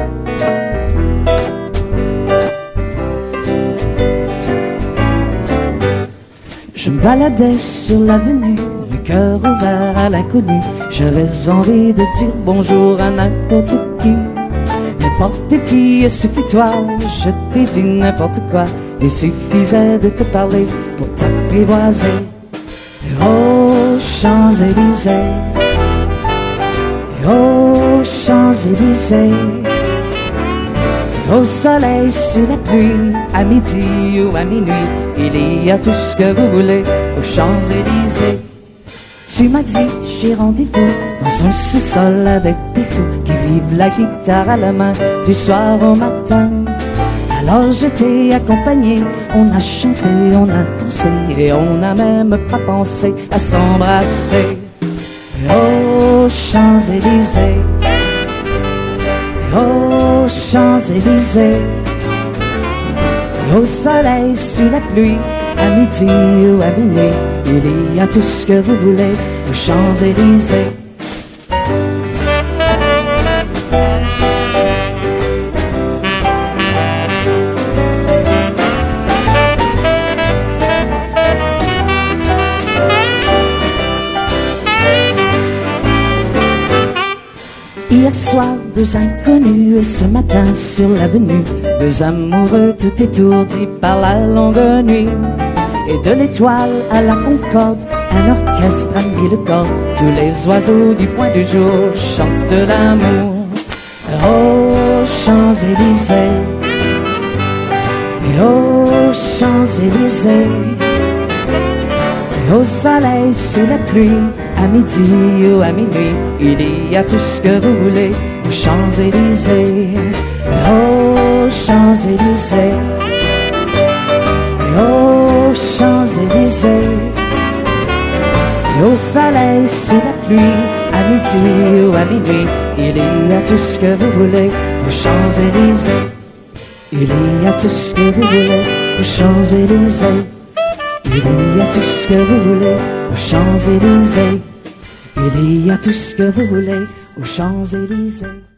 Je me baladais sur l'avenue, le cœur ouvert à l'inconnu. J'avais envie de dire bonjour à n'importe qui. N'importe qui, il suffit toi, je t'ai dit n'importe quoi. Il suffisait de te parler pour t'apprivoiser. Oh, Champs-Élysées, oh, Champs-Élysées, au soleil, sur la pluie, à midi ou à minuit, il y a tout ce que vous voulez aux Champs-Élysées. Tu m'as dit, j'ai rendez-vous dans un sous-sol avec des fous qui vivent la guitare à la main du soir au matin. Alors je t'ai accompagné, on a chanté, on a dansé et on n'a même pas pensé à s'embrasser. Oh, Champs-Élysées, oh, Champs-Élysées, au soleil, sous la pluie, à midi ou à minuit, il y a tout ce que vous voulez aux Champs-Élysées. Hier soir, deux inconnus et ce matin sur l'avenue, deux amoureux tout étourdis par la longue nuit. Et de l'étoile à la Concorde, un orchestre a mis le corps. Tous les oiseaux du point du jour chantent l'amour. Oh, Champs-Élysées, oh, Champs-Élysées, au soleil, sous la pluie, à midi ou à minuit, il y a tout ce que vous voulez aux Champs-Élysées. Oh, Champs-Élysées, oh, Champs-Élysées, au soleil, sous la pluie, à midi ou à minuit, il y a tout ce que vous voulez aux Champs-Élysées. Il y a tout ce que vous voulez aux Champs-Élysées. Il y a tout ce que vous voulez aux Champs-Élysées. Il y a tout ce que vous voulez aux Champs-Élysées.